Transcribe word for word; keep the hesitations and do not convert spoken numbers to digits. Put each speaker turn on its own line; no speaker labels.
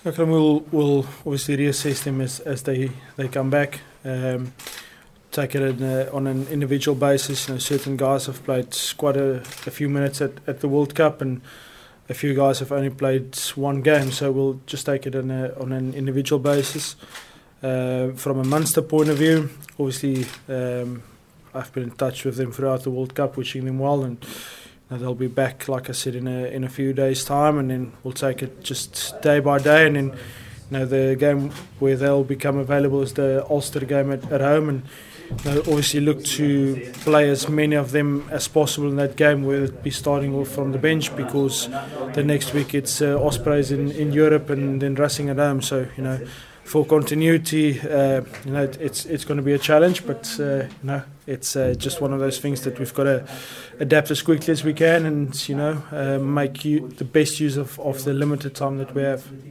Okay, we'll we'll obviously reassess them as, as they, they come back. Um, take it in a, on an individual basis. You know, certain guys have played quite a, a few minutes at, at the World Cup, and a few guys have only played one game. So we'll just take it in a, on an individual basis. Uh, from a Munster point of view, obviously um, I've been in touch with them throughout the World Cup, wishing them well, and you know, they'll be back, like I said, in a in a few days' time, and then we'll take it just day by day, and then you know the game where they'll become available is the Ulster game at, at home, and you know, obviously look to play as many of them as possible in that game, whether it be starting off from the bench, because the next week it's uh, Ospreys in, in Europe and then Racing at home. So you know, for continuity, uh, you know, it's it's going to be a challenge, but uh, you know, it's uh, just one of those things that we've got to adapt as quickly as we can, and you know, uh, make you the best use of, of the limited time that we have.